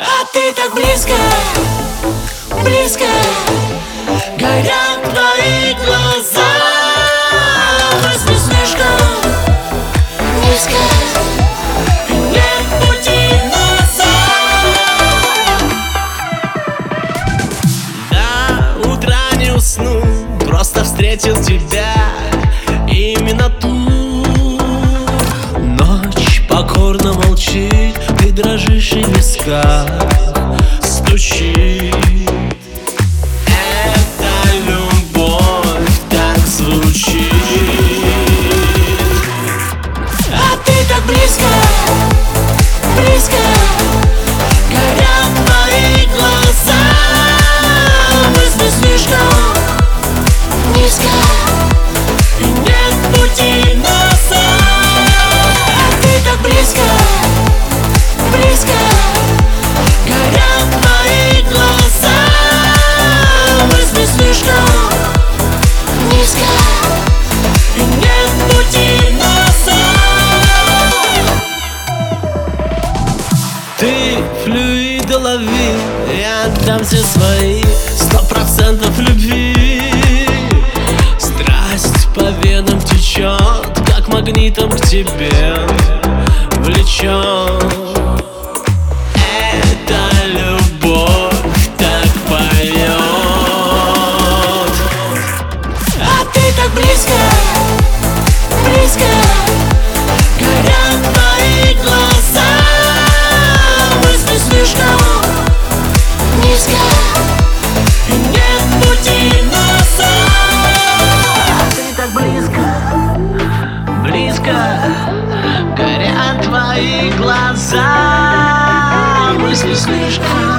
А ты так близко, близко, горят твои глаза. Мысли слишком низко, и нет пути назад. До утра не усну, просто встретил тебя, именно ту. Ночь покорно молчит, ты дрожишь и в висках стучит. Это любовь так звучит. А ты так близко, близко, горят твои глаза. Мысли слишком низко, и нет пути назад. А ты так близко, близко, горят твои глаза. Мысли слишком низко, и нет пути назад. Ты флюиды лови, я отдам все свои 100% любви. Страсть по венам течет, как магнитом к тебе влечет. Эта любовь так поет. А ты так близко, близко, горят твои глаза. Мысли слишком низко, и нет пути назад. А ты так близко, Близко горят твои глаза. Мысли слишком